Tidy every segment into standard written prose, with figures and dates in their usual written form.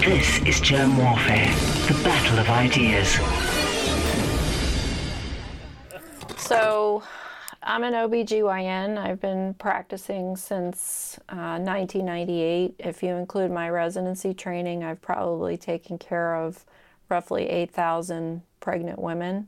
This is Germ Warfare, the battle of ideas. So, I'm an OBGYN. I've been practicing since 1998. If you include my residency training, I've probably taken care of roughly 8,000 pregnant women.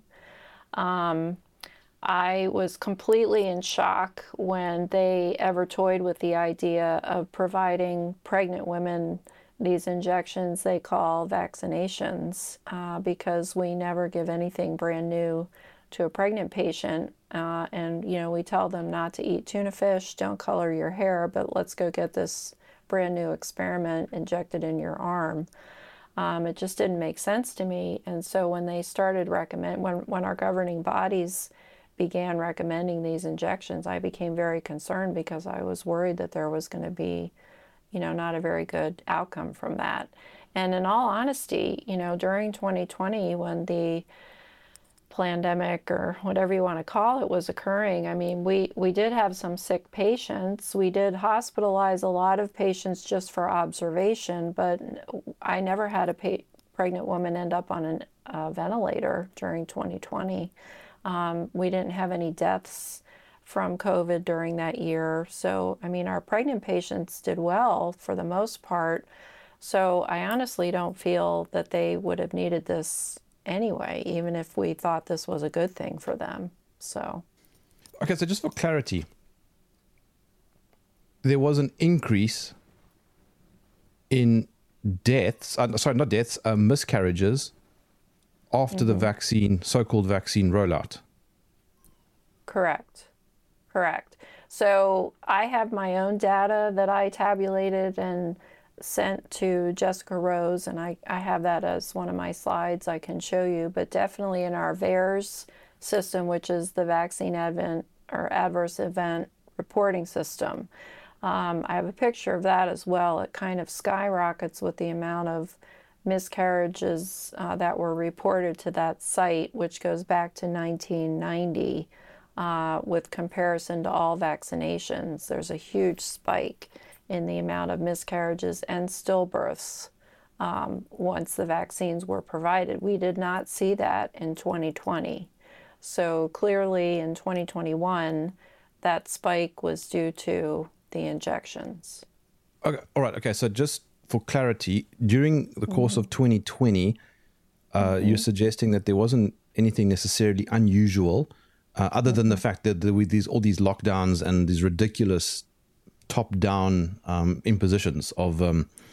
I was completely in shock when they ever toyed with the idea of providing pregnant women these injections they call vaccinations, because we never give anything brand new to a pregnant patient. And, you know, we tell them not to eat tuna fish, don't color your hair, but let's go get this brand new experiment injected in your arm. It just didn't make sense to me. And so when they started when our governing bodies began recommending these injections, I became very concerned because I was worried that there was going to be, you know, not a very good outcome from that. And in all honesty, you know, during 2020, when the pandemic or whatever you want to call it was occurring, I mean, we did have some sick patients. We did hospitalize a lot of patients just for observation, but I never had a pregnant woman end up on a ventilator during 2020. We didn't have any deaths from COVID during that year. So, I mean, our pregnant patients did well for the most part. So I honestly don't feel that they would have needed this anyway, even if we thought this was a good thing for them. So. Okay, so just for clarity, there was an increase in deaths, not deaths, miscarriages after the vaccine, so-called vaccine rollout. Correct. So I have my own data that I tabulated and sent to Jessica Rose, and I have that as one of my slides I can show you, but definitely in our VAERS system, which is the Vaccine Adverse Event Reporting System. I have a picture of that as well. It kind of skyrockets with the amount of miscarriages that were reported to that site, which goes back to 1990, with comparison to all vaccinations. There's a huge spike in the amount of miscarriages and stillbirths once the vaccines were provided. We did not see that in 2020. So clearly in 2021, that spike was due to the injections. Okay, all right. Okay, so just for clarity, during the course of 2020, you're suggesting that there wasn't anything necessarily unusual, other than the fact that there were all these lockdowns and these ridiculous top-down impositions of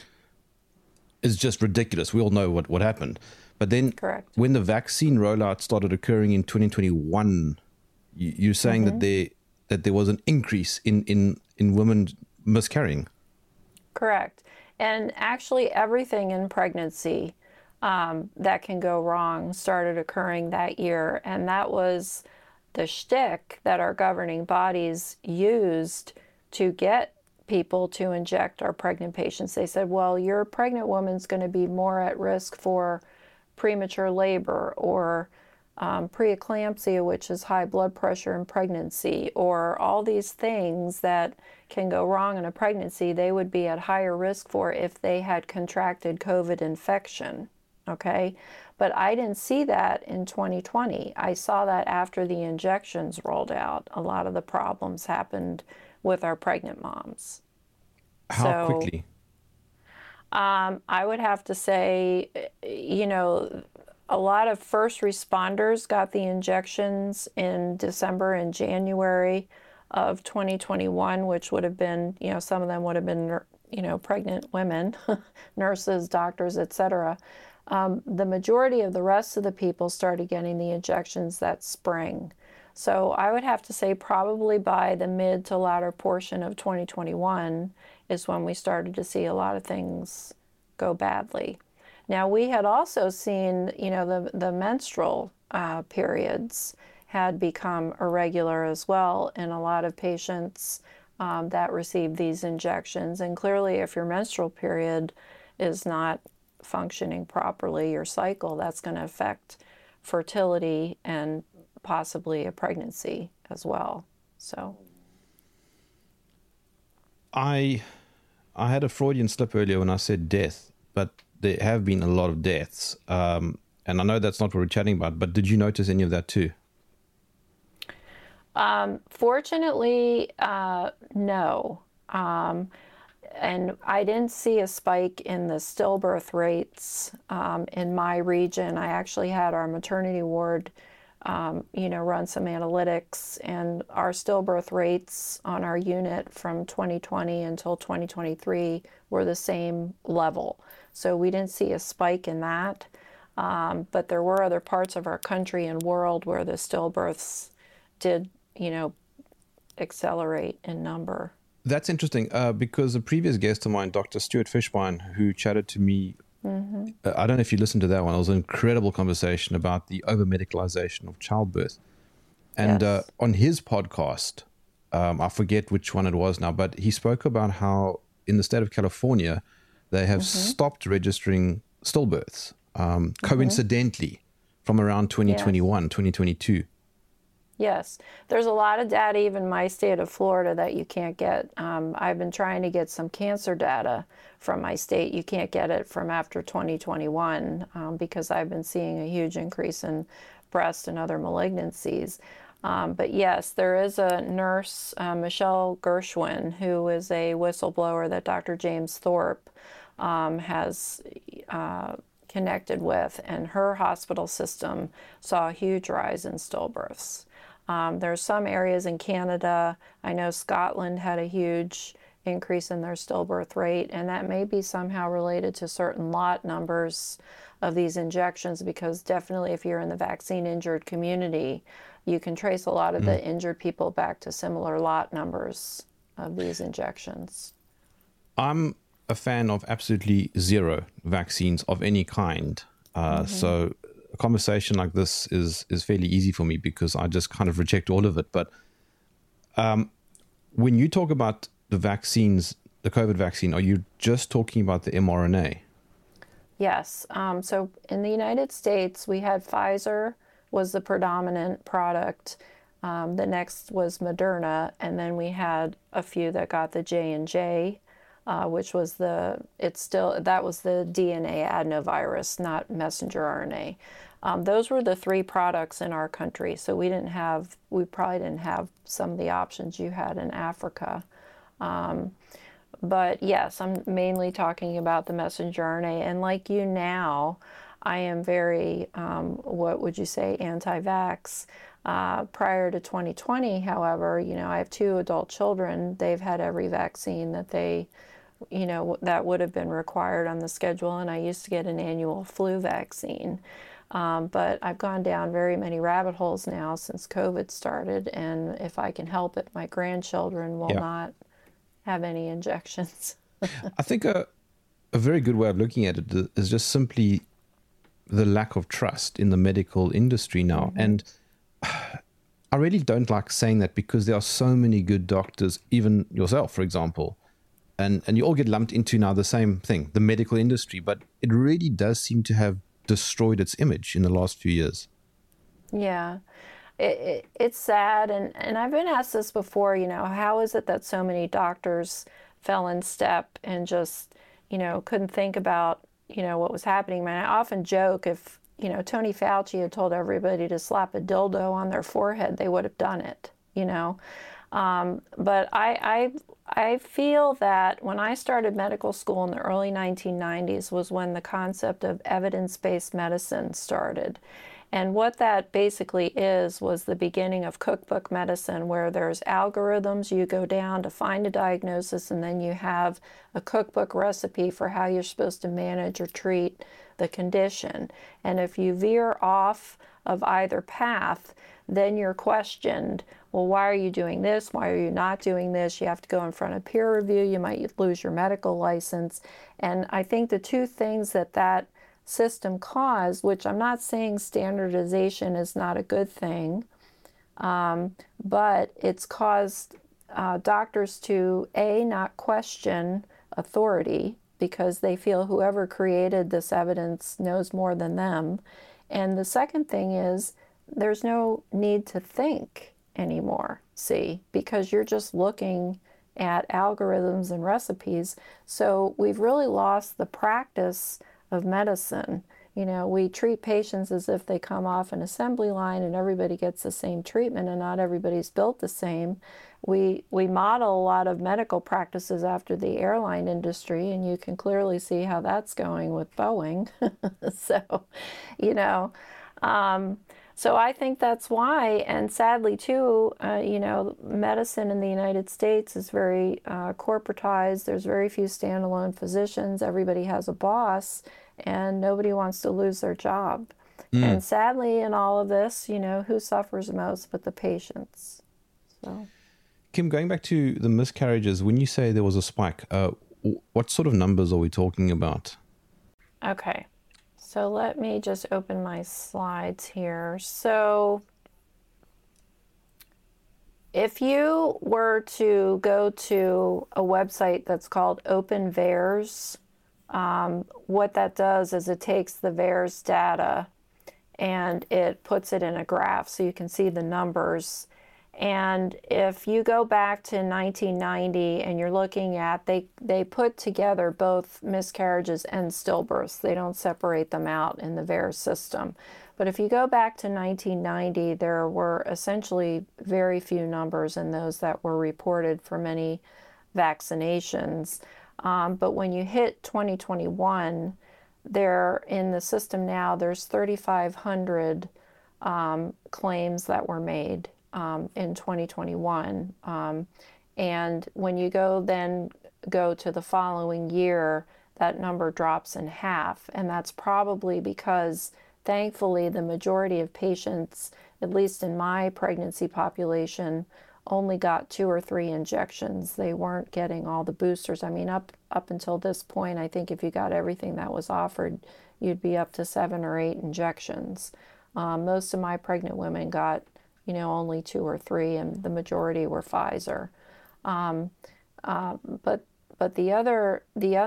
is just ridiculous. We all know what happened. But then Correct. When the vaccine rollout started occurring in 2021, you're saying that there was an increase in women miscarrying. Correct. And actually everything in pregnancy that can go wrong started occurring that year. And that was the shtick that our governing bodies used to get people to inject our pregnant patients. They said, well, your pregnant woman's going to be more at risk for premature labor or preeclampsia, which is high blood pressure in pregnancy, or all these things that can go wrong in a pregnancy, they would be at higher risk for if they had contracted COVID infection, okay? But I didn't see that in 2020. I saw that after the injections rolled out. A lot of the problems happened with our pregnant moms. How quickly? I would have to say, you know, a lot of first responders got the injections in December and January of 2021, which would have been, you know, some of them would have been, you know, pregnant women, nurses, doctors, etc. The majority of the rest of the people started getting the injections that spring. So I would have to say probably by the mid to latter portion of 2021 is when we started to see a lot of things go badly. Now, we had also seen, you know, the menstrual periods had become irregular as well in a lot of patients that received these injections. And clearly, if your menstrual period is not functioning properly, your cycle, that's going to affect fertility and possibly a pregnancy as well. So I had a Freudian slip earlier when I said death, but there have been a lot of deaths. And I know that's not what we're chatting about, but did you notice any of that too? Fortunately, no. And I didn't see a spike in the stillbirth rates in my region. I actually had our maternity ward, run some analytics, and our stillbirth rates on our unit from 2020 until 2023 were the same level. So we didn't see a spike in that. But there were other parts of our country and world where the stillbirths did, accelerate in number. That's interesting because a previous guest of mine, Dr. Stuart Fishbein, who chatted to me, I don't know if you listened to that one. It was an incredible conversation about the over-medicalization of childbirth. And Yes. On his podcast, I forget which one it was now, but he spoke about how in the state of California, they have stopped registering stillbirths coincidentally from around 2021, 2022. Yes, there's a lot of data, even my state of Florida, that you can't get. I've been trying to get some cancer data from my state. You can't get it from after 2021 because I've been seeing a huge increase in breast and other malignancies. But yes, there is a nurse, Michelle Gershwin, who is a whistleblower that Dr. James Thorpe has connected with, and her hospital system saw a huge rise in stillbirths. There's some areas in Canada, I know Scotland had a huge increase in their stillbirth rate, and that may be somehow related to certain lot numbers of these injections, because definitely if you're in the vaccine injured community, you can trace a lot of the injured people back to similar lot numbers of these injections. I'm a fan of absolutely zero vaccines of any kind. So a conversation like this is fairly easy for me because I just kind of reject all of it. But when you talk about the vaccines, the COVID vaccine, are you just talking about the mRNA? Yes. So in the United States, we had Pfizer was the predominant product. The next was Moderna, and then we had a few that got the J&J, which was that was the DNA adenovirus, not messenger RNA. Those were the three products in our country. So we probably didn't have some of the options you had in Africa. But yes, I'm mainly talking about the messenger RNA. And like you now, I am very, what would you say, anti-vax. Prior to 2020, however, I have two adult children. They've had every vaccine that that would have been required on the schedule. And I used to get an annual flu vaccine. But I've gone down very many rabbit holes now since COVID started. And if I can help it, my grandchildren will not have any injections. I think a very good way of looking at it is just simply the lack of trust in the medical industry now. And I really don't like saying that because there are so many good doctors, even yourself, for example, and you all get lumped into now the same thing, the medical industry, but it really does seem to have destroyed its image in the last few years. Yeah. It's sad, and I've been asked this before, how is it that so many doctors fell in step and just, couldn't think about, what was happening. I often joke if, Tony Fauci had told everybody to slap a dildo on their forehead, they would have done it, But I feel that when I started medical school in the early 1990s was when the concept of evidence-based medicine started. And what that basically was the beginning of cookbook medicine, where there's algorithms you go down to find a diagnosis, and then you have a cookbook recipe for how you're supposed to manage or treat the condition. And if you veer off of either path, then you're questioned. Well, why are you doing this? Why are you not doing this? You have to go in front of peer review. You might lose your medical license. And I think the two things that system caused, which I'm not saying standardization is not a good thing, but it's caused doctors to not question authority because they feel whoever created this evidence knows more than them. And the second thing is there's no need to think anymore, because you're just looking at algorithms and recipes. So we've really lost the practice of medicine. You know, we treat patients as if they come off an assembly line and everybody gets the same treatment, and not everybody's built the same. We model a lot of medical practices after the airline industry, and you can clearly see how that's going with Boeing. So, you know, so I think that's why, and sadly too, you know, medicine in the United States is very corporatized. There's very few standalone physicians. Everybody has a boss, and nobody wants to lose their job. And sadly, in all of this, you know, who suffers most but the patients? So, Kim, going back to the miscarriages, when you say there was a spike, what sort of numbers are we talking about? okay. So let me just open my slides here. So if you were to go to a website that's called OpenVAERS, what that does is it takes the VAERS data and it puts it in a graph so you can see the numbers. And if you go back to 1990 and you're looking at, they put together both miscarriages and stillbirths. They don't separate them out in the VAERS system. But if you go back to 1990, there were essentially very few numbers in those that were reported for many vaccinations. But when you hit 2021, there in the system now, there's 3,500 claims that were made in 2021. And when you go to the following year, that number drops in half. And that's probably because, thankfully, the majority of patients, at least in my pregnancy population, only got 2 or 3 injections. They weren't getting all the boosters. I mean, up until this point, I think if you got everything that was offered, you'd be up to 7 or 8 injections. Most of my pregnant women got, you know, only 2 or 3, and the majority were Pfizer. But the other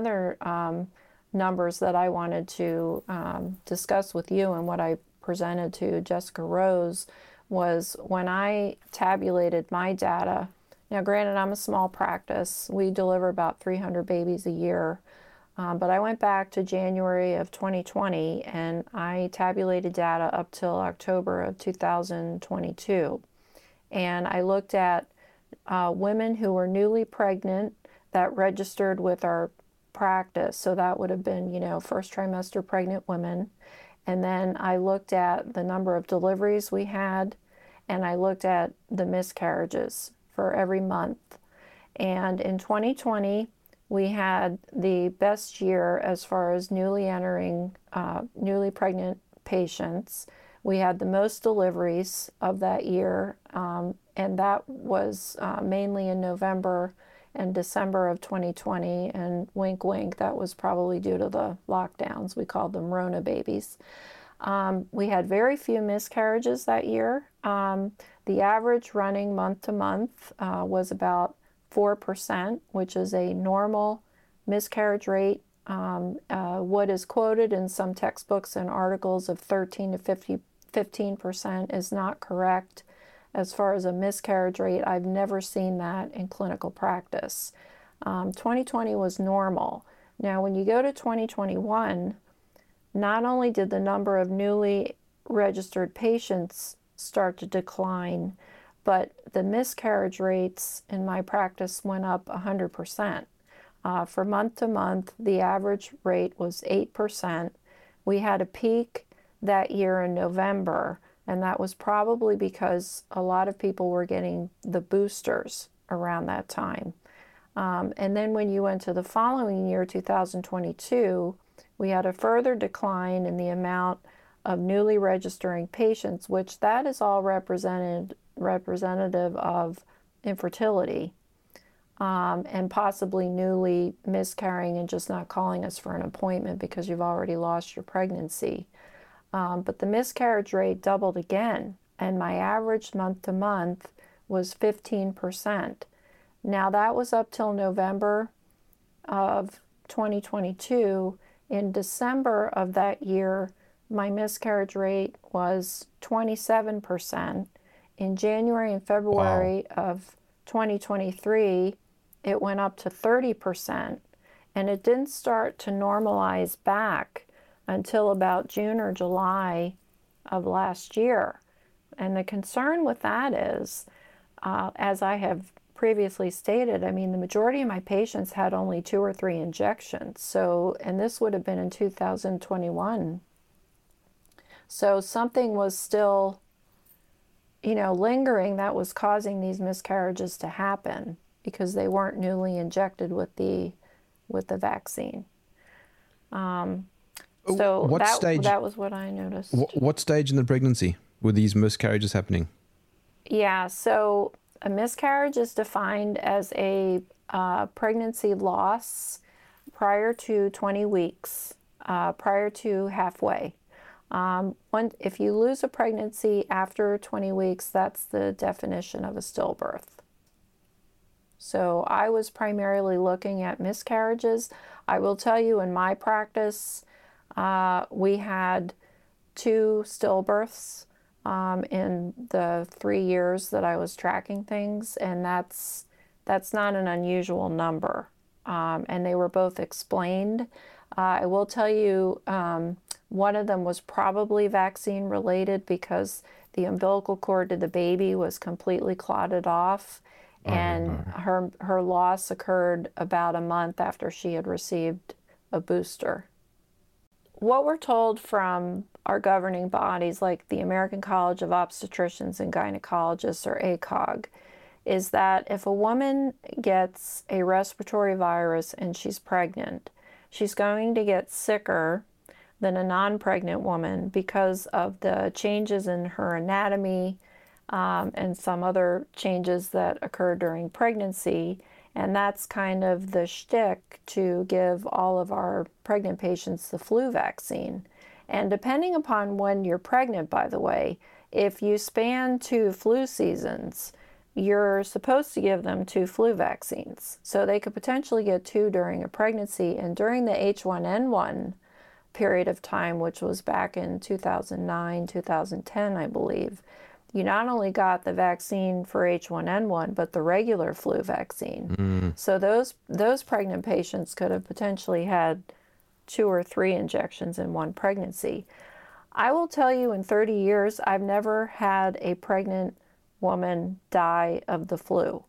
numbers that I wanted to discuss with you, and what I presented to Jessica Rose, was when I tabulated my data. Now, granted, I'm a small practice. We deliver about 300 babies a year. But I went back to January of 2020 and I tabulated data up till October of 2022. And I looked at women who were newly pregnant that registered with our practice. So that would have been, you know, first trimester pregnant women. And then I looked at the number of deliveries we had, and I looked at the miscarriages for every month. And in 2020, we had the best year as far as newly pregnant patients. We had the most deliveries of that year, and that was mainly in November and December of 2020. And wink, wink, that was probably due to the lockdowns. We called them Rona babies. We had very few miscarriages that year. The average running month to month was about 4%, which is a normal miscarriage rate. What is quoted in some textbooks and articles of 13 to 15% is not correct. As far as a miscarriage rate, I've never seen that in clinical practice. 2020 was normal. Now, when you go to 2021, not only did the number of newly registered patients start to decline, but the miscarriage rates in my practice went up 100%. For month to month, the average rate was 8%. We had a peak that year in November, and that was probably because a lot of people were getting the boosters around that time. And then when you went to the following year, 2022, we had a further decline in the amount of newly registering patients, which that is all representative of infertility, and possibly newly miscarrying and just not calling us for an appointment because you've already lost your pregnancy. But the miscarriage rate doubled again, and my average month to month was 15%. Now that was up till November of 2022. In December of that year, my miscarriage rate was 27%. In January and February of 2023, it went up to 30%. And it didn't start to normalize back until about June or July of last year. And the concern with that is, as I have previously stated, I mean, the majority of my patients had only 2 or 3 injections. So, and this would have been in 2021. So something was still, lingering that was causing these miscarriages to happen because they weren't newly injected with the vaccine. So that was what I noticed. What stage in the pregnancy were these miscarriages happening? Yeah, so a miscarriage is defined as a pregnancy loss prior to 20 weeks, prior to halfway. If you lose a pregnancy after 20 weeks, that's the definition of a stillbirth. So I was primarily looking at miscarriages. I will tell you, in my practice, we had 2 stillbirths in the 3 years that I was tracking things, and that's not an unusual number. And they were both explained. I will tell you, one of them was probably vaccine related because the umbilical cord to the baby was completely clotted off, and her loss occurred about a month after she had received a booster. What we're told from our governing bodies like the American College of Obstetricians and Gynecologists, or ACOG, is that if a woman gets a respiratory virus and she's pregnant, she's going to get sicker than a non-pregnant woman because of the changes in her anatomy and some other changes that occur during pregnancy. And that's kind of the shtick to give all of our pregnant patients the flu vaccine. And depending upon when you're pregnant, by the way, if you span 2 flu seasons, you're supposed to give them 2 flu vaccines. So they could potentially get 2 during a pregnancy. And during the H1N1 period of time, which was back in 2009, 2010, I believe, you not only got the vaccine for H1N1, but the regular flu vaccine. So those pregnant patients could have potentially had 2 or 3 injections in one pregnancy. I will tell you, in 30 years, I've never had a pregnant woman die of the flu.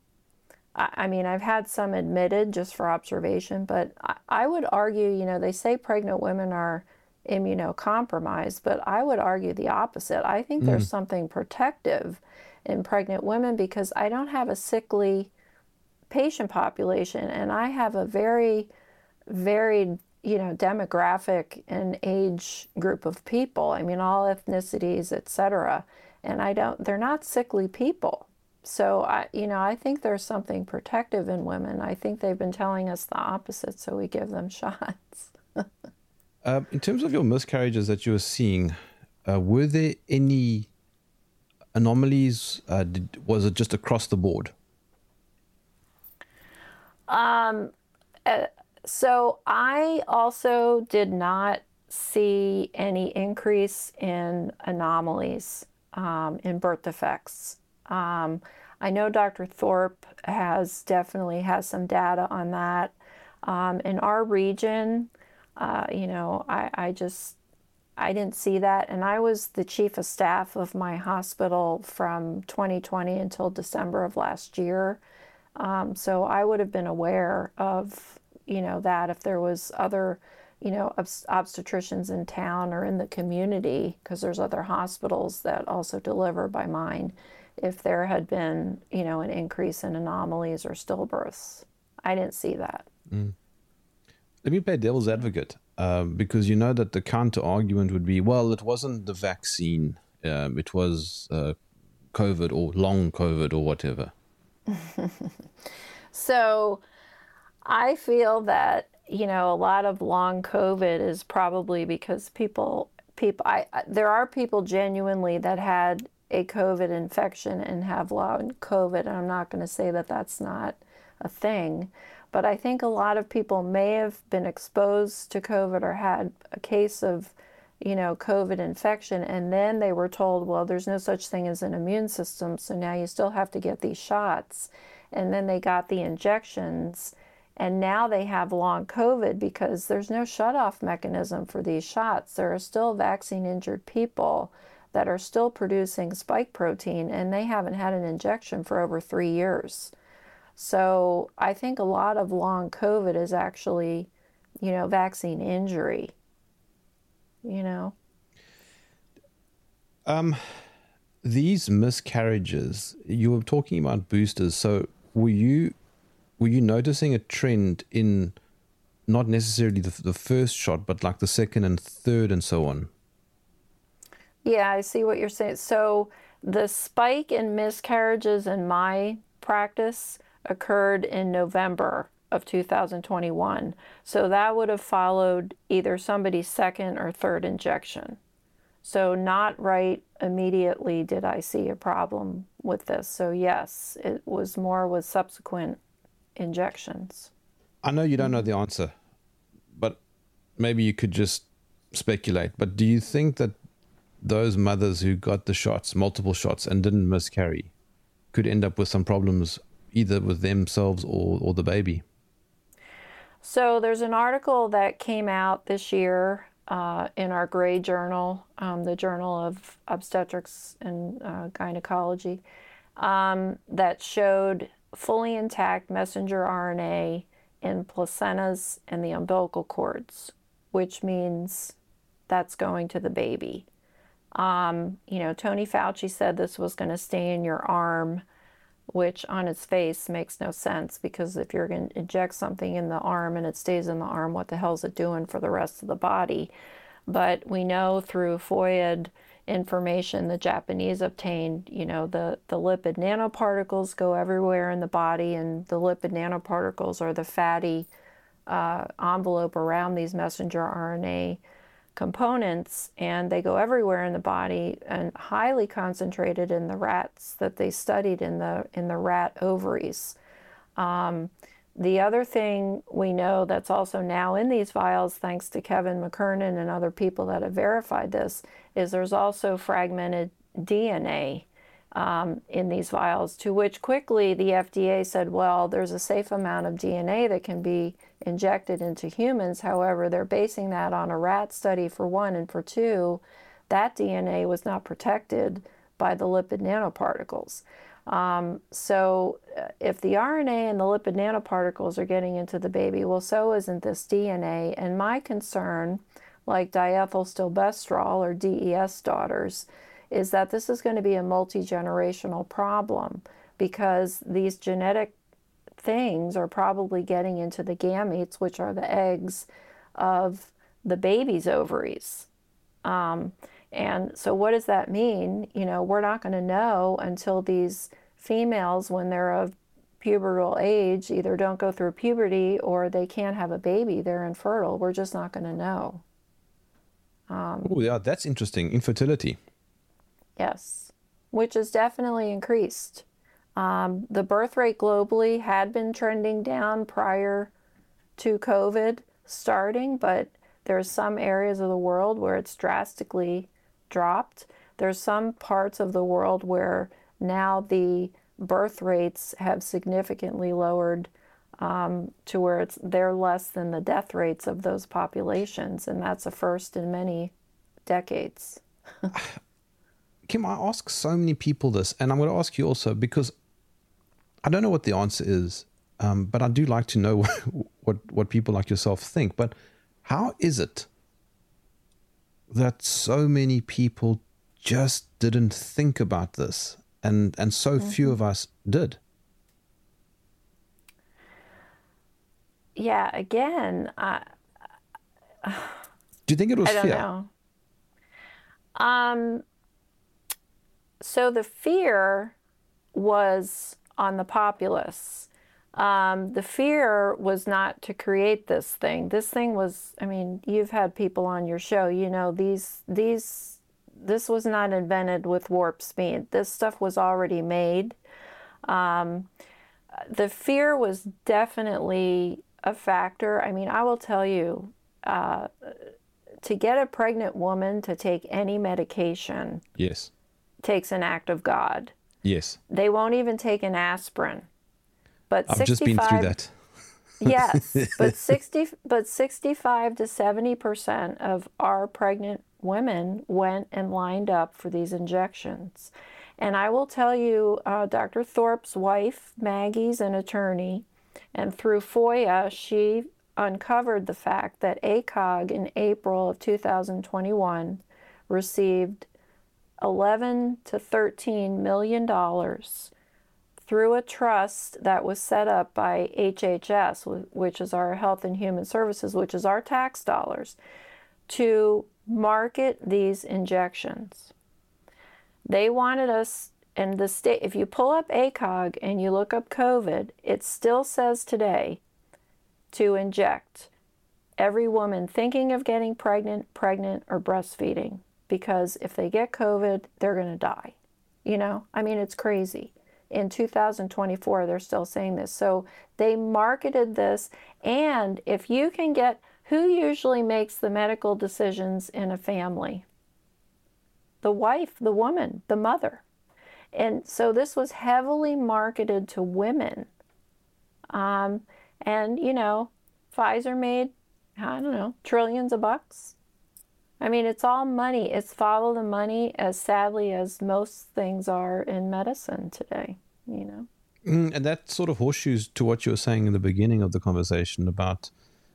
I mean, I've had some admitted just for observation, but I would argue, they say pregnant women are immunocompromised, but I would argue the opposite. I think there's something protective in pregnant women because I don't have a sickly patient population, and I have a very varied, demographic and age group of people. I mean, all ethnicities, etc. And they're not sickly people. So I think there's something protective in women. I think they've been telling us the opposite, so we give them shots. In terms of your miscarriages that you were seeing, were there any anomalies? Was it just across the board? So I also did not see any increase in anomalies in birth defects. I know Dr. Thorpe definitely has some data on that. In our region, I didn't see that. And I was the chief of staff of my hospital from 2020 until December of last year. So I would have been aware of, that if there was other, obstetricians in town or in the community, because there's other hospitals that also deliver by mine, if there had been, an increase in anomalies or stillbirths. I didn't see that. Let me play devil's advocate, because you know that the counter argument would be, well, it wasn't the vaccine, it was COVID or long COVID or whatever. So I feel that, a lot of long COVID is probably because there are people genuinely that had a COVID infection and have long COVID, and I'm not going to say that that's not a thing. But I think a lot of people may have been exposed to COVID or had a case of, COVID infection, and then they were told, well, there's no such thing as an immune system, so now you still have to get these shots. And then they got the injections, And now they have long COVID because there's no shutoff mechanism for these shots. There are still vaccine injured people that are still producing spike protein, and they haven't had an injection for over 3 years. So I think a lot of long COVID is actually, vaccine injury, These miscarriages, you were talking about boosters. So were you noticing a trend in not necessarily the first shot, but like the second and third and so on? Yeah, I see what you're saying. So the spike in miscarriages in my practice occurred in November of 2021. So that would have followed either somebody's second or third injection. So not right immediately did I see a problem with this. So yes, it was more with subsequent injections. I know you don't know the answer, but maybe you could just speculate. But do you think that those mothers who got the shots, multiple shots, and didn't miscarry, could end up with some problems either with themselves or the baby? So there's an article that came out this year in our Gray Journal, the Journal of Obstetrics and Gynecology, that showed fully intact messenger RNA in placentas and the umbilical cords, which means that's going to the baby. Tony Fauci said this was going to stay in your arm, which on its face makes no sense, because if you're going to inject something in the arm and it stays in the arm, what the hell is it doing for the rest of the body? But we know through FOIA information the Japanese obtained, the lipid nanoparticles go everywhere in the body, and the lipid nanoparticles are the fatty envelope around these messenger RNA components, and they go everywhere in the body and highly concentrated in the rats that they studied in the rat ovaries. The other thing we know that's also now in these vials, thanks to Kevin McKernan and other people that have verified this, is there's also fragmented DNA in these vials, to which quickly the FDA said, well, there's a safe amount of DNA that can be injected into humans. However, they're basing that on a rat study, for one, and for two, that DNA was not protected by the lipid nanoparticles. So if the RNA and the lipid nanoparticles are getting into the baby, well, so isn't this DNA. And my concern, like diethylstilbestrol or DES daughters, is that this is going to be a multi-generational problem, because these genetic things are probably getting into the gametes, which are the eggs of the baby's ovaries. And so what does that mean? We're not going to know until these females, when they're of pubertal age, either don't go through puberty or they can't have a baby, they're infertile. We're just not going to know. Oh, yeah, that's interesting. Infertility. Yes, which has definitely increased. The birth rate globally had been trending down prior to COVID starting, but there's some areas of the world where it's drastically dropped. There's some parts of the world where now the birth rates have significantly lowered to where they're less than the death rates of those populations, and that's a first in many decades. Kim, I ask so many people this, and I'm going to ask you also, because I don't know what the answer is, but I do like to know what people like yourself think. But how is it that so many people just didn't think about this, and so few of us did? Yeah, again, do you think it was I don't fear? know. So the fear was on the populace. The fear was not to create this thing. This thing was, you've had people on your show, this was not invented with warp speed. This stuff was already made. The fear was definitely a factor. I will tell you, to get a pregnant woman to take any medication, Yes. takes an act of God. Yes. They won't even take an aspirin. But I've just been through that. Yes, but 65 to 70% of our pregnant women went and lined up for these injections. And I will tell you, Dr. Thorpe's wife, Maggie's an attorney, and through FOIA, she uncovered the fact that ACOG in April of 2021 received 11 to 13 million dollars through a trust that was set up by HHS, which is our Health and Human Services, which is our tax dollars, to market these injections. They wanted us, and the state, if you pull up ACOG and you look up COVID, it still says today to inject every woman thinking of getting pregnant, or breastfeeding, because if they get COVID, they're going to die. You know, I mean, it's crazy. In 2024, they're still saying this. So they marketed this, and if you can get, who usually makes the medical decisions in a family? The wife, the woman, the mother. And so this was heavily marketed to women. And, you know, Pfizer made, I don't know, trillions of bucks. I mean, it's all money. It's follow the money, as sadly as most things are in medicine today, you know. And that sort of horseshoes to what you were saying in the beginning of the conversation about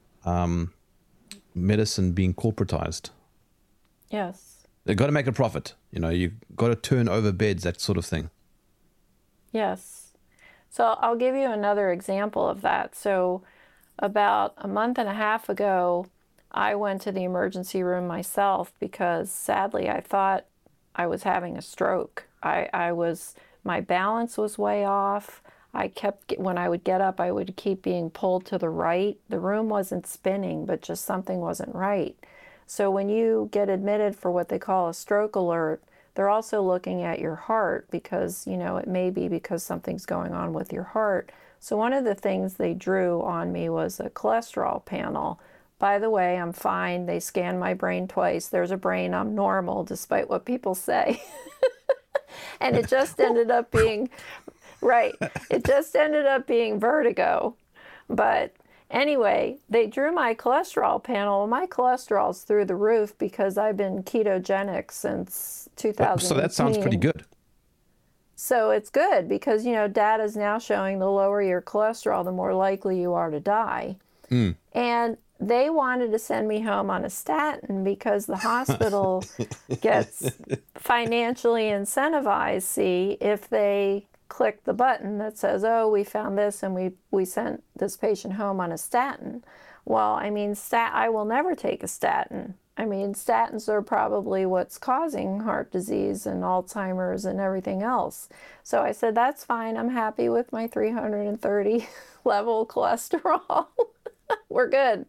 medicine being corporatized. Yes. They've got to make a profit. You know, you've got to turn over beds, that sort of thing. Yes. So I'll give you another example of that. So about a month and a half ago, I went to the emergency room myself because sadly I thought I was having a stroke. My balance was way off. When I would get up, I would keep being pulled to the right. The room wasn't spinning, but just something wasn't right. So when you get admitted for what they call a stroke alert, they're also looking at your heart because, you know, it may be because something's going on with your heart. So one of the things they drew on me was a cholesterol panel. By the way, I'm fine. They scanned my brain twice. There's a brain. I'm normal, despite what people say. And it just ended up being, right, it just ended up being vertigo. But anyway, they drew my cholesterol panel. My cholesterol's through the roof because I've been ketogenic since 2018. So that sounds pretty good. So it's good because, you know, data is now showing the lower your cholesterol, the more likely you are to die. And they wanted to send me home on a statin because the hospital gets financially incentivized, see, if they click the button that says, oh, we found this and we sent this patient home on a statin. Well, I mean, I will never take a statin. I mean, statins are probably what's causing heart disease and Alzheimer's and everything else. So I said, that's fine. I'm happy with my 330 level cholesterol. We're good.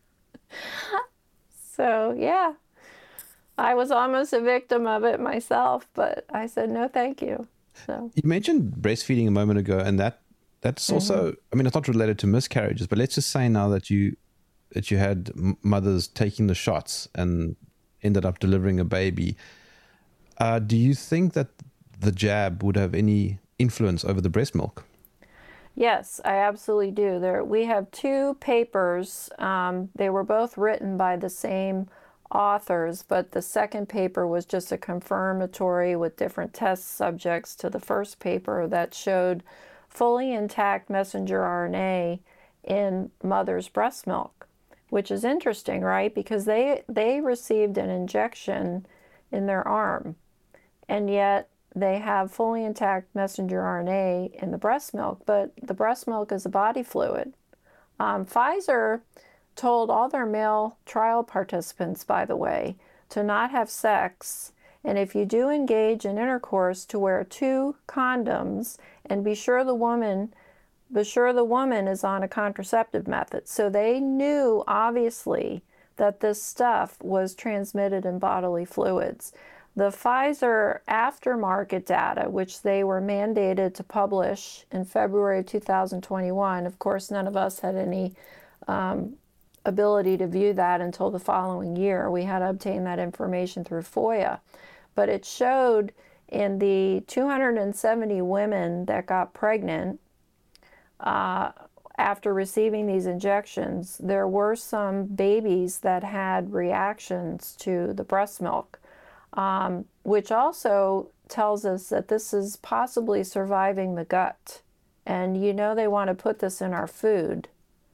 So, yeah, I was almost a victim of it myself, but I said, no, thank you. So you mentioned breastfeeding a moment ago, and that's also, I mean, it's not related to miscarriages, but let's just say now that you had mothers taking the shots and ended up delivering a baby. Do you think that the jab would have any influence over the breast milk? Yes, I absolutely do. We have two papers. They were both written by the same authors, but the second paper was just a confirmatory with different test subjects to the first paper that showed fully intact messenger RNA in mother's breast milk, which is interesting, right? Because they received an injection in their arm, and yet they have fully intact messenger RNA in the breast milk, but the breast milk is a body fluid. Pfizer told all their male trial participants, by the way, to not have sex, and if you do engage in intercourse, to wear 2 condoms and be sure the woman is on a contraceptive method. So they knew, obviously, that this stuff was transmitted in bodily fluids. The Pfizer aftermarket data, which they were mandated to publish in February of 2021, of course, none of us had any ability to view that until the following year. We had to obtain that information through FOIA. But it showed in the 270 women that got pregnant after receiving these injections, there were some babies that had reactions to the breast milk, which also tells us that this is possibly surviving the gut. And they want to put this in our food,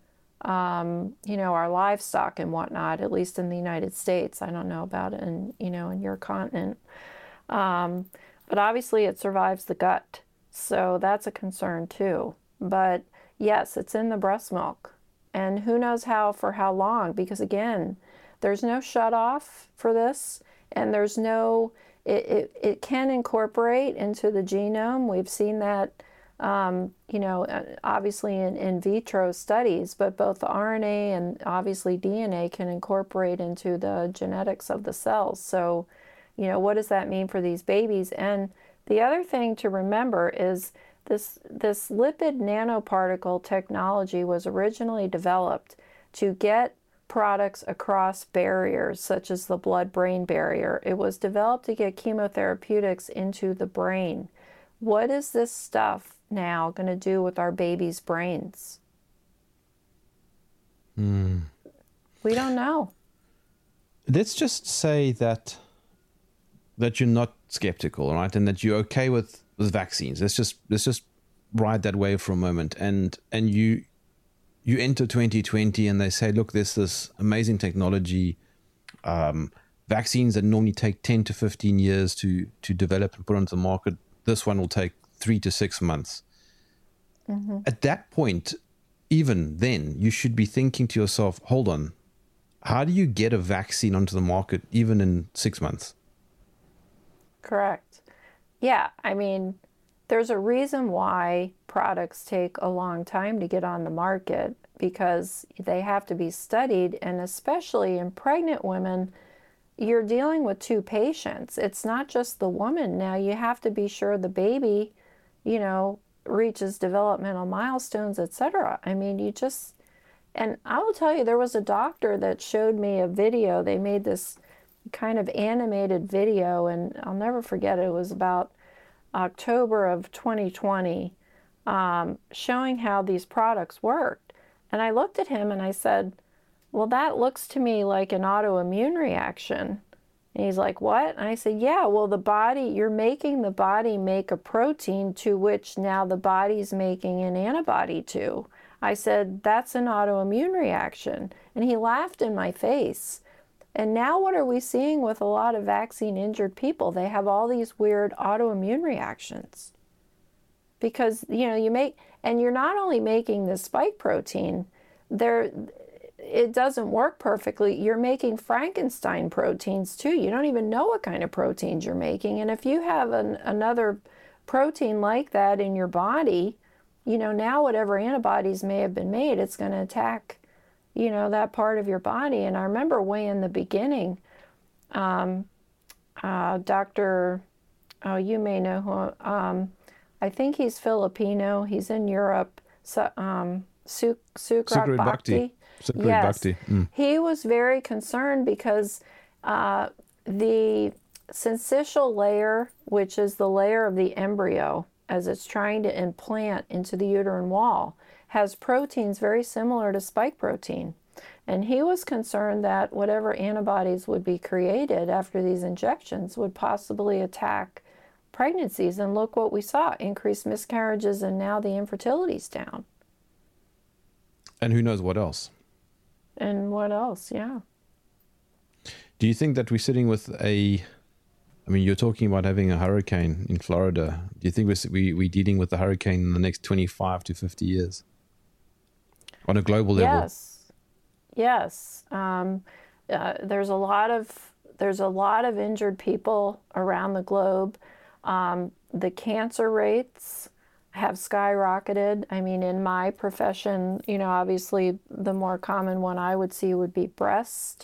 our livestock and whatnot, at least in the United States. I don't know about it in your continent. But obviously it survives the gut. So that's a concern too. But yes, it's in the breast milk. And who knows for how long, because again, there's no shut off for this, and there's no, it can incorporate into the genome. We've seen that, obviously in vitro studies, but both the RNA and obviously DNA can incorporate into the genetics of the cells. So, what does that mean for these babies? And the other thing to remember is this lipid nanoparticle technology was originally developed to get products across barriers such as the blood-brain barrier. It was developed to get chemotherapeutics into the brain. What is this stuff now going to do with our babies' brains? We don't know. Let's just say that you're not skeptical, right? And that you're okay with vaccines. Let's just ride that wave for a moment. And you enter 2020 and they say, look, there's this amazing technology, vaccines that normally take 10 to 15 years to develop and put onto the market. This one will take 3 to 6 months. Mm-hmm. At that point, even then, you should be thinking to yourself, hold on, how do you get a vaccine onto the market even in 6 months? Correct. Yeah, I mean, there's a reason why products take a long time to get on the market, because they have to be studied, and especially in pregnant women, you're dealing with two patients. It's not just the woman. Now you have to be sure the baby, reaches developmental milestones, etc. I mean, and I will tell you, there was a doctor that showed me a video. They made this kind of animated video, and I'll never forget it. It was about October of 2020, showing how these products worked. And I looked at him and I said, well, that looks to me like an autoimmune reaction. And he's like, what? And I said, yeah, well, you're making the body make a protein to which now the body's making an antibody to. I said, that's an autoimmune reaction. And he laughed in my face. And now what are we seeing with a lot of vaccine injured people? They have all these weird autoimmune reactions. Because, you're not only making the spike protein, it doesn't work perfectly. You're making Frankenstein proteins too. You don't even know what kind of proteins you're making. And if you have another protein like that in your body, now whatever antibodies may have been made, it's going to attack that part of your body. And I remember way in the beginning, Dr. Oh, you may know who, I think he's Filipino. He's in Europe. So, Sucrit Bhakti. Yes. Bhakti. He was very concerned because the syncytial layer, which is the layer of the embryo as it's trying to implant into the uterine wall, has proteins very similar to spike protein. And he was concerned that whatever antibodies would be created after these injections would possibly attack pregnancies. And look what we saw, increased miscarriages, and now the infertility's down. And who knows what else? And what else, yeah. Do you think that we're sitting with you're talking about having a hurricane in Florida. Do you think we're dealing with a hurricane in the next 25 to 50 years? On a global level? Yes. There's a lot of injured people around the globe. The cancer rates have skyrocketed. I mean, in my profession, obviously the more common one I would see would be breast.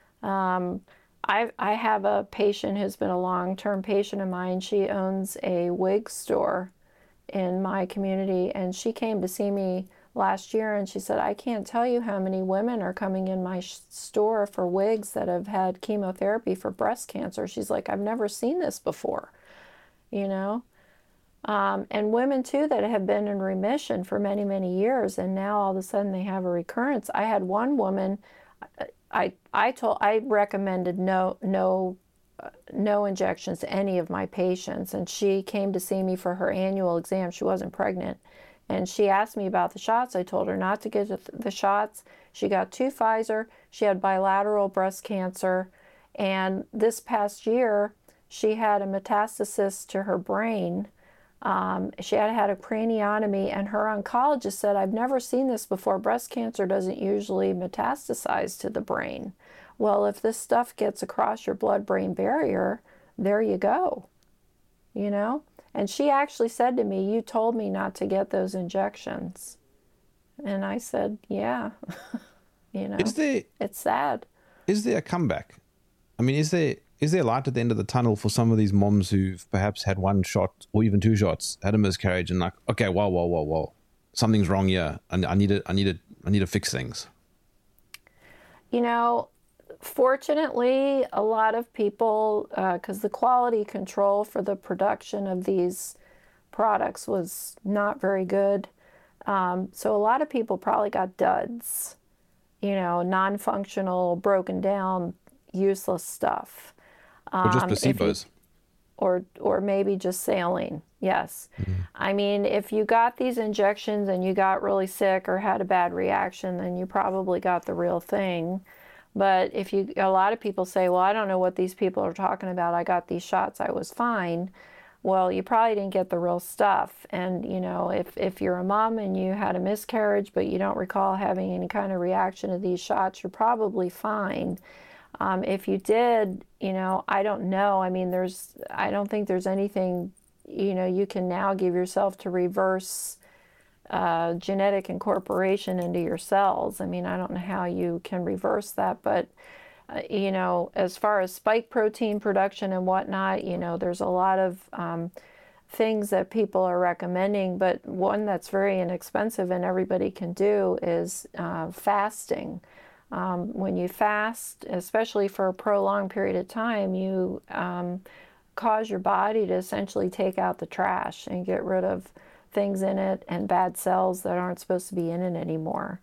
I have a patient who's been a long-term patient of mine. She owns a wig store in my community, and she came to see me last year, and she said, I can't tell you how many women are coming in my store for wigs that have had chemotherapy for breast cancer. She's like, I've never seen this before, And women too that have been in remission for many, many years, and now all of a sudden they have a recurrence. I had one woman, I recommended no injections to any of my patients, and she came to see me for her annual exam. She wasn't pregnant, and she asked me about the shots. I told her not to get the shots. She got 2 Pfizer. She had bilateral breast cancer, and this past year she had a metastasis to her brain. She had had a craniotomy, and her oncologist said, I've never seen this before. Breast cancer doesn't usually metastasize to the brain. Well, if this stuff gets across your blood-brain barrier, there you go, you know? And she actually said to me, you told me not to get those injections. And I said, yeah, you know, it's sad. Is there a comeback? I mean, is there light at the end of the tunnel for some of these moms who've perhaps had 1 shot or even 2 shots, had a miscarriage, and like, okay, whoa, something's wrong here. I need to fix things. You know, fortunately, a lot of people, because the quality control for the production of these products was not very good. So a lot of people probably got duds, you know, non-functional, broken down, useless stuff. Or just placebos. Or maybe just saline, yes. Mm-hmm. I mean, if you got these injections and you got really sick or had a bad reaction, then you probably got the real thing. But a lot of people say, well, I don't know what these people are talking about. I got these shots, I was fine. Well, you probably didn't get the real stuff. And, you know, if you're a mom and you had a miscarriage, but you don't recall having any kind of reaction to these shots, you're probably fine. If you did, you know, I don't know. I mean, I don't think there's anything, you know, you can now give yourself to reverse genetic incorporation into your cells. I mean, I don't know how you can reverse that, but, you know, as far as spike protein production and whatnot, you know, there's a lot of things that people are recommending, but one that's very inexpensive and everybody can do is fasting. When you fast, especially for a prolonged period of time, you cause your body to essentially take out the trash and get rid of things in it and bad cells that aren't supposed to be in it anymore.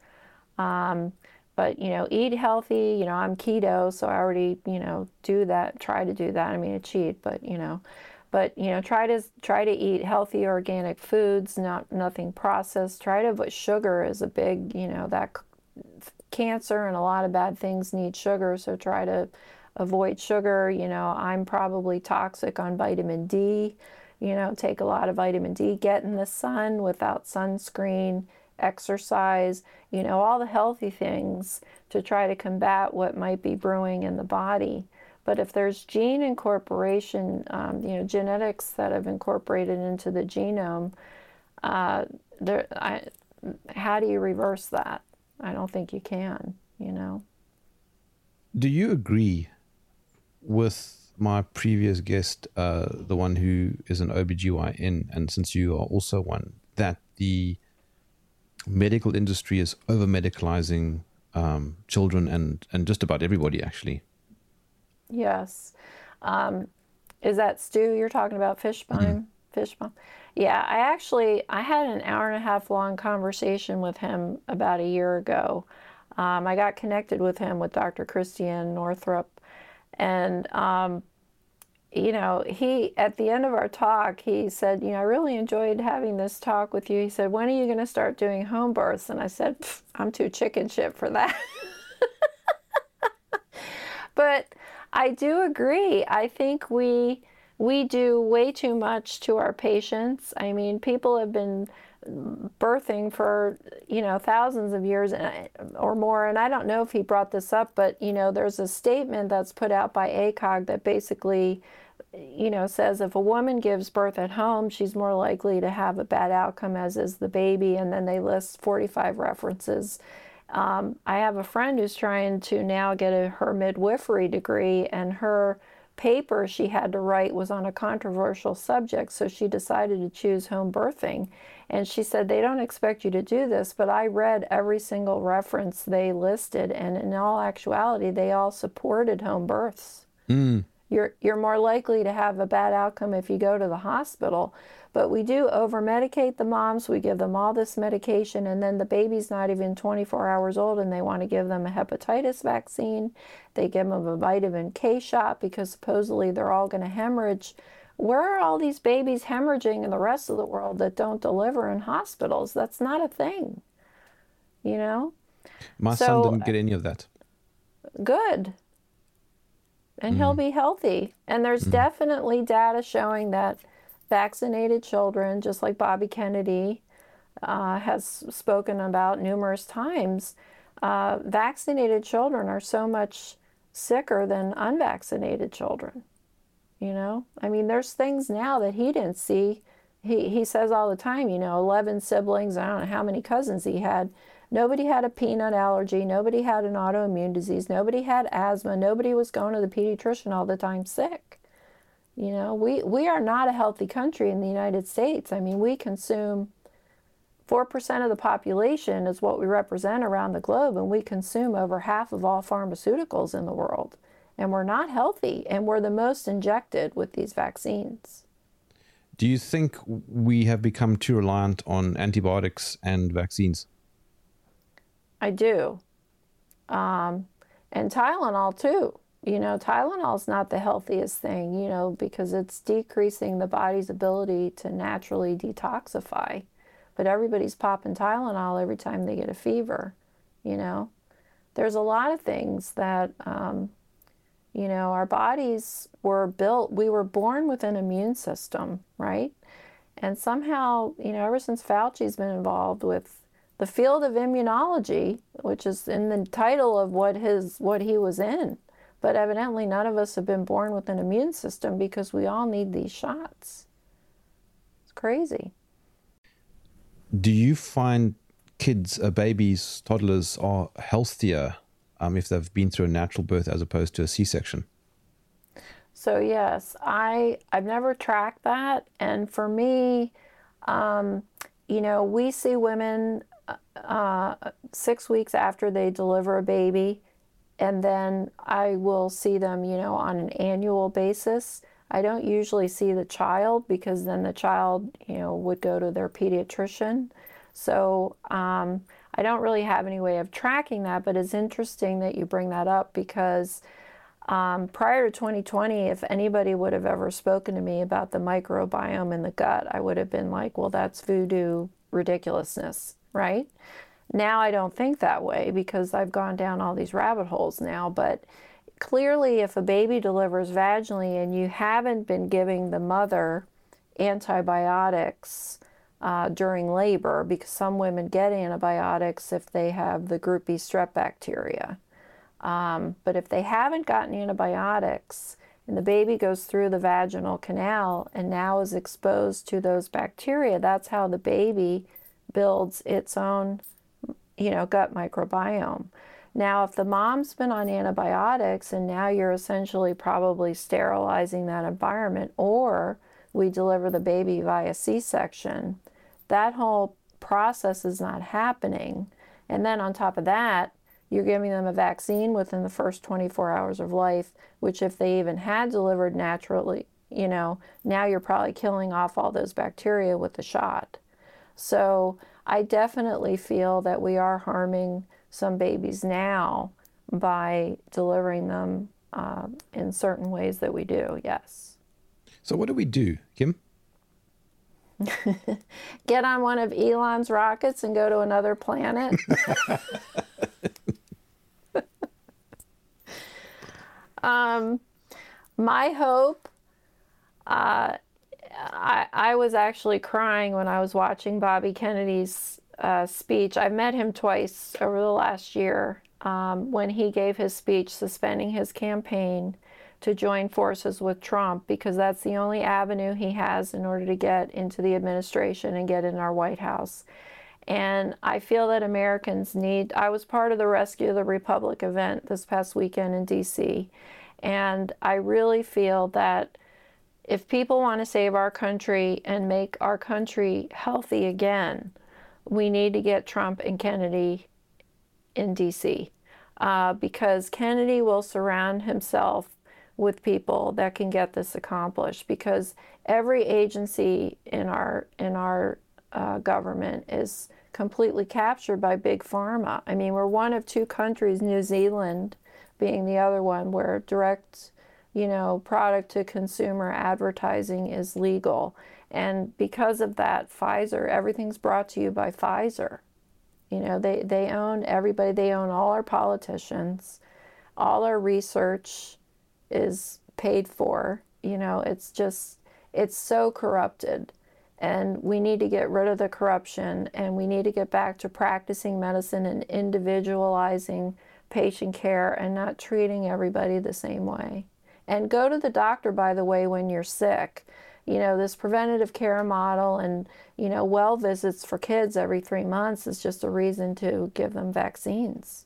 But, you know, eat healthy. You know, I'm keto, so I already, you know, try to do that. I mean, I cheat, but, you know, try to eat healthy organic foods, nothing processed. But sugar is a big, you know, that cancer and a lot of bad things need sugar, so try to avoid sugar. You know, I'm probably toxic on vitamin D. You know, take a lot of vitamin D, get in the sun without sunscreen, exercise, you know, all the healthy things to try to combat what might be brewing in the body. But if there's gene incorporation, you know, genetics that have incorporated into the genome, how do you reverse that? I don't think you can, you know. Do you agree with my previous guest, the one who is an OBGYN, and since you are also one, that the medical industry is over-medicalizing children and just about everybody, actually? Yes. Is that Stu you're talking about, Fishbein? Mm-hmm. Fishbein? Yeah, I had an 1.5 hour long conversation with him about a year ago. I got connected with him with Dr. Christiane Northrup. And, you know, at the end of our talk, he said, you know, I really enjoyed having this talk with you. He said, when are you going to start doing home births? And I said, I'm too chicken shit for that. But I do agree. I think we do way too much to our patients. I mean, people have been birthing for, you know, thousands of years or more. And I don't know if he brought this up, but, you know, there's a statement that's put out by ACOG that basically, you know, says if a woman gives birth at home, she's more likely to have a bad outcome, as is the baby. And then they list 45 references. I have a friend who's trying to now get her midwifery degree, and her paper she had to write was on a controversial subject, so she decided to choose home birthing. And she said, they don't expect you to do this, but I read every single reference they listed, and in all actuality, they all supported home births. Mm. You're more likely to have a bad outcome if you go to the hospital, But we do over-medicate the moms. We give them all this medication, and then the baby's not even 24 hours old, and they want to give them a hepatitis vaccine. They give them a vitamin K shot because supposedly they're all going to hemorrhage. Where are all these babies hemorrhaging in the rest of the world that don't deliver in hospitals? That's not a thing, you know? My son didn't get any of that. Good. And he'll be healthy. And there's definitely data showing that vaccinated children, just like Bobby Kennedy has spoken about numerous times, vaccinated children are so much sicker than unvaccinated children. You know, I mean, there's things now that he didn't see. He says all the time, you know, 11 siblings, I don't know how many cousins he had. Nobody had a peanut allergy. Nobody had an autoimmune disease. Nobody had asthma. Nobody was going to the pediatrician all the time sick. You know, we are not a healthy country in the United States. I mean, we consume 4% of the population is what we represent around the globe, and we consume over half of all pharmaceuticals in the world. And we're not healthy, and we're the most injected with these vaccines. Do you think we have become too reliant on antibiotics and vaccines? I do. And Tylenol too. You know, Tylenol's not the healthiest thing, you know, because it's decreasing the body's ability to naturally detoxify. But everybody's popping Tylenol every time they get a fever, you know. There's a lot of things that, you know, our bodies were built, we were born with an immune system, right? And somehow, you know, ever since Fauci's been involved with the field of immunology, which is in the title of what he was in, but evidently none of us have been born with an immune system because we all need these shots. It's crazy. Do you find kids, babies, toddlers are healthier if they've been through a natural birth as opposed to a C-section? So yes, I've never tracked that. And for me, you know, we see women 6 weeks after they deliver a baby, and then I will see them, you know, on an annual basis. I don't usually see the child because then the child, you know, would go to their pediatrician. So I don't really have any way of tracking that, but it's interesting that you bring that up because prior to 2020, if anybody would have ever spoken to me about the microbiome in the gut, I would have been like, well, that's voodoo ridiculousness, right? Now I don't think that way because I've gone down all these rabbit holes now, but clearly if a baby delivers vaginally and you haven't been giving the mother antibiotics during labor, because some women get antibiotics if they have the group B strep bacteria. But if they haven't gotten antibiotics and the baby goes through the vaginal canal and now is exposed to those bacteria, that's how the baby builds its own, you know, gut microbiome. Now, if the mom's been on antibiotics and now you're essentially probably sterilizing that environment, or we deliver the baby via C-section, that whole process is not happening. And then on top of that, you're giving them a vaccine within the first 24 hours of life, which if they even had delivered naturally, you know, now you're probably killing off all those bacteria with the shot. So I definitely feel that we are harming some babies now by delivering them in certain ways that we do, yes. So what do we do, Kim? Get on one of Elon's rockets and go to another planet. My hope, I was actually crying when I was watching Bobby Kennedy's speech. I've met him twice over the last year when he gave his speech suspending his campaign to join forces with Trump, because that's the only avenue he has in order to get into the administration and get in our White House. And I feel that Americans need, I was part of the Rescue of the Republic event this past weekend in DC, and I really feel that if people want to save our country and make our country healthy again, we need to get Trump and Kennedy in DC, because Kennedy will surround himself with people that can get this accomplished, because every agency in our government is completely captured by big pharma. I mean, we're one of two countries, New Zealand being the other one, where direct, product to consumer advertising is legal. And because of that, Pfizer, everything's brought to you by Pfizer. They own everybody. They own all our politicians. All our research is paid for. It's so corrupted. And we need to get rid of the corruption, and we need to get back to practicing medicine and individualizing patient care and not treating everybody the same way. And go to the doctor, by the way, when you're sick. This preventative care model and, well visits for kids every 3 months is just a reason to give them vaccines.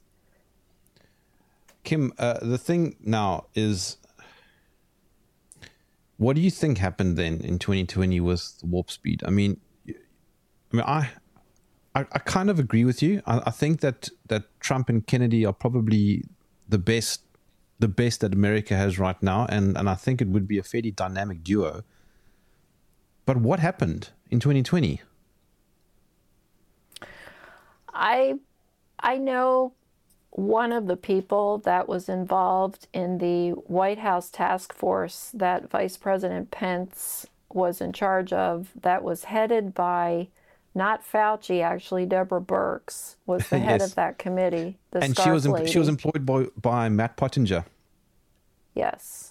Kim, the thing now is, what do you think happened then in 2020 with Warp Speed? I kind of agree with you. I think that Trump and Kennedy are probably the best that America has right now, and I think it would be a fairly dynamic duo. But what happened in 2020? I know one of the people that was involved in the White House task force that Vice President Pence was in charge of, that was headed by, not Fauci, actually, Deborah Birx was the head Yes. of that committee. And she was employed by Matt Pottinger. Yes.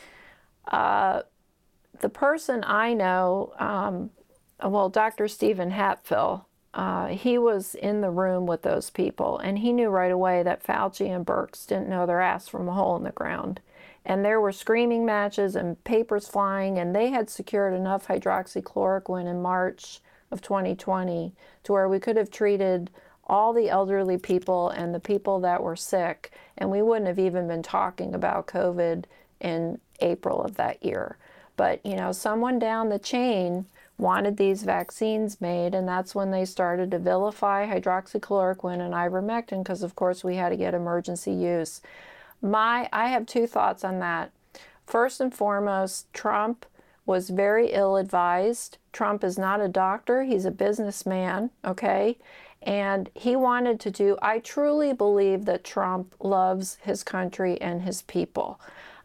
The person I know, Dr. Stephen Hatfill, he was in the room with those people, and he knew right away that Fauci and Birx didn't know their ass from a hole in the ground. And there were screaming matches and papers flying, and they had secured enough hydroxychloroquine in March of 2020 to where we could have treated all the elderly people and the people that were sick, and we wouldn't have even been talking about COVID in April of that year. But, someone down the chain wanted these vaccines made, and that's when they started to vilify hydroxychloroquine and ivermectin, because, of course, we had to get emergency use. I have two thoughts on that. First and foremost, Trump was very ill-advised. Trump is not a doctor. He's a businessman, okay? And he wanted to do, I truly believe that Trump loves his country and his people.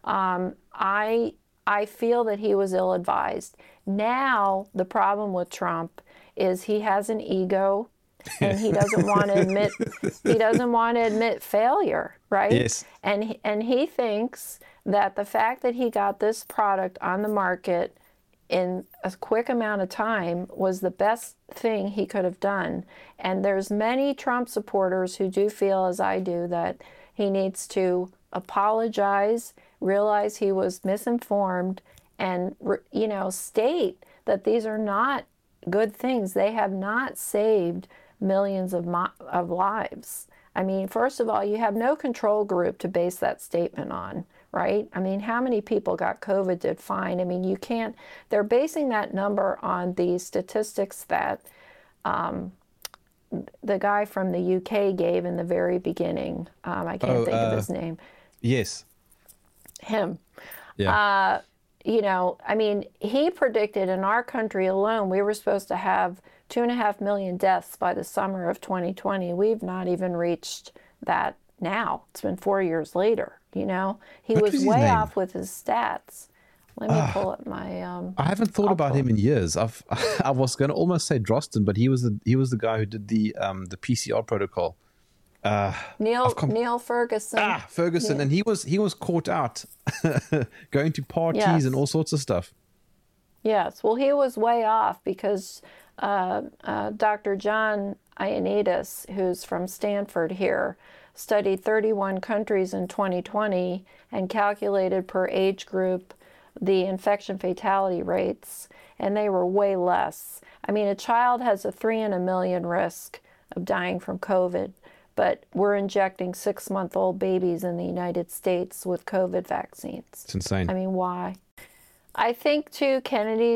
I feel that he was ill-advised. Now, the problem with Trump is he has an ego, and he doesn't want to admit failure, right? Yes. And he thinks that the fact that he got this product on the market in a quick amount of time was the best thing he could have done. And there's many Trump supporters who do feel, as I do, that he needs to apologize, realize he was misinformed, and state that these are not good things. They have not saved millions of lives. I mean, first of all, you have no control group to base that statement on, right? I mean, how many people got COVID, did fine? I mean, they're basing that number on the statistics that the guy from the UK gave in the very beginning. I can't think of his name. Yes. Him. Yeah. I mean, he predicted in our country alone, we were supposed to have 2.5 million deaths by the summer of 2020. We've not even reached that now. It's been 4 years later, He What was was his way name? off with his stats. Let me pull up my... I haven't thought about him in years. I was going to almost say Drosten, but he was the guy who did the PCR protocol. Neil Ferguson. Ferguson, Yeah. and he was caught out going to parties Yes. and all sorts of stuff. Yes, well, he was way off because Dr. John Ioannidis, who's from Stanford here, studied 31 countries in 2020 and calculated per age group the infection fatality rates, and they were way less. I mean, a child has a 3 in a million risk of dying from COVID, but we're injecting 6-month-old babies in the United States with COVID vaccines. It's insane. I mean, why? I think, too, Kennedy's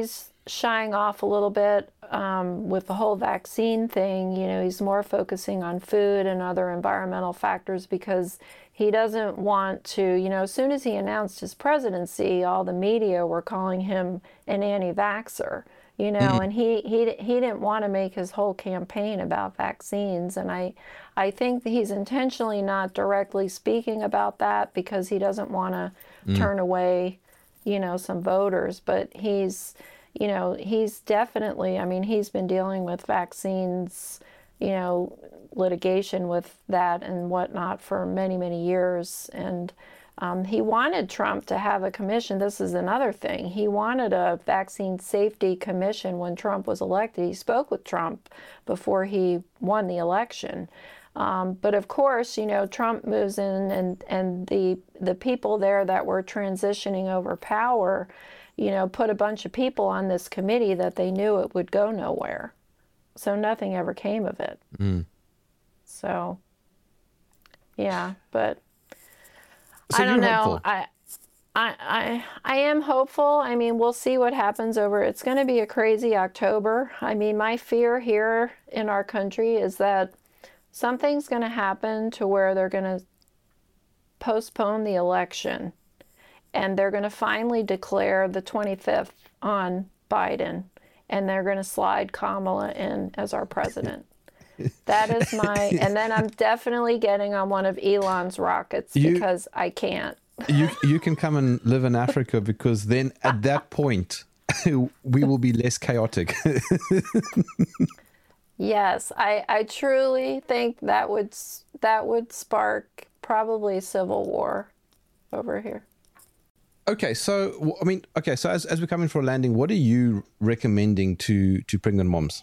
shying off a little bit with the whole vaccine thing. You know, he's more focusing on food and other environmental factors because he doesn't want to, you know, as soon as he announced his presidency, all the media were calling him an anti-vaxxer, you know, and he didn't want to make his whole campaign about vaccines. And I think that he's intentionally not directly speaking about that because he doesn't want to turn away, you know, some voters. But he's, you know, he's definitely, I mean, he's been dealing with vaccines, you know, litigation with that and whatnot for many, many years. And he wanted Trump to have a commission. This is another thing. He wanted a vaccine safety commission when Trump was elected. He spoke with Trump before he won the election. But of course, you know, Trump moves in and the people there that were transitioning over power, you know, put a bunch of people on this committee that they knew it would go nowhere. So nothing ever came of it. So, yeah, but so I don't know. I am hopeful. I mean, we'll see what happens over. It's going to be a crazy October. I mean, my fear here in our country is that something's going to happen to where they're going to postpone the election and they're going to finally declare the 25th on Biden and they're going to slide Kamala in as our president. That is and then I'm definitely getting on one of Elon's rockets because I can't. You can come and live in Africa because then at that point we will be less chaotic. Yes, I truly think that would spark probably civil war over here. Okay, so I mean, so as we're coming for a landing, what are you recommending to pregnant moms?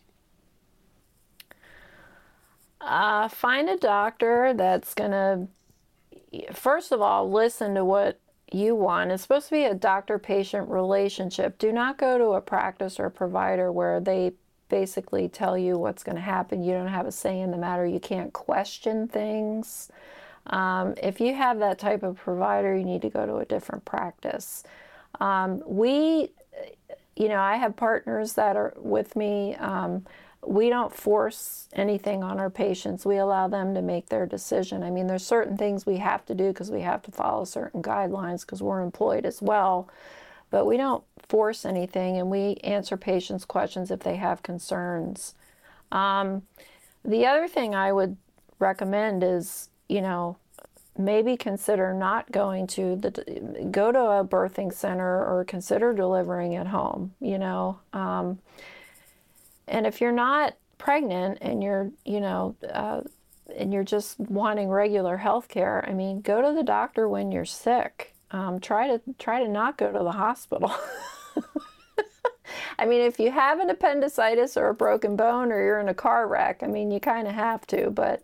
Find a doctor that's gonna, first of all, listen to what you want. It's supposed to be a doctor-patient relationship. Do not go to a practice or a provider where they basically tell you what's going to happen. You don't have a say in the matter. You can't question things. If you have that type of provider, you need to go to a different practice. You know, I have partners that are with me. We don't force anything on our patients. We allow them to make their decision. I mean, there's certain things we have to do because we have to follow certain guidelines because we're employed as well. But we don't force anything, and we answer patients' questions if they have concerns. The other thing I would recommend is, you know, maybe consider not going to go to a birthing center or consider delivering at home, you know. And if you're not pregnant and you're, you know, and you're just wanting regular health care, I mean, go to the doctor when you're sick. Try to not go to the hospital. I mean, if you have an appendicitis or a broken bone or you're in a car wreck, I mean, you kind of have to. But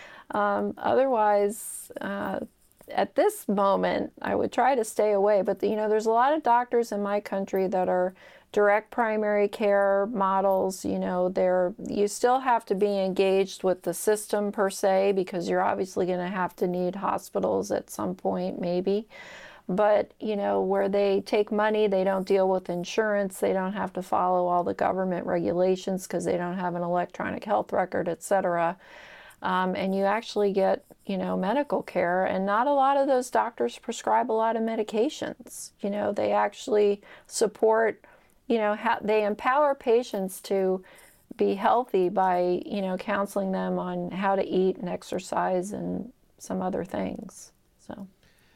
otherwise, at this moment, I would try to stay away. But, you know, there's a lot of doctors in my country that are direct primary care models. You know, you still have to be engaged with the system per se because you're obviously going to have to need hospitals at some point, maybe. But, you know, where they take money, they don't deal with insurance, they don't have to follow all the government regulations because they don't have an electronic health record, etc. And you actually get, you know, medical care. And not a lot of those doctors prescribe a lot of medications. You know, they actually support, you know, they empower patients to be healthy by, you know, counseling them on how to eat and exercise and some other things. So.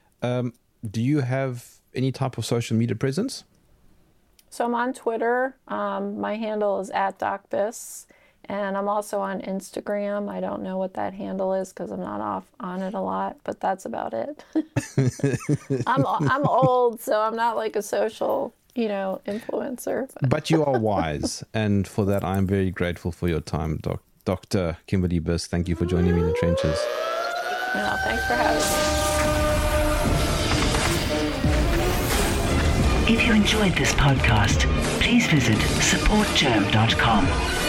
Do you have any type of social media presence? So I'm on Twitter. My handle is @DocBiss. And I'm also on Instagram. I don't know what that handle is because I'm not on it a lot, but that's about it. I'm old, so I'm not like a social, you know, influencer. But you are wise. And for that, I'm very grateful for your time, Dr. Kimberly Biss. Thank you for joining me in the trenches. No, thanks for having me. If you enjoyed this podcast, please visit supportgerm.com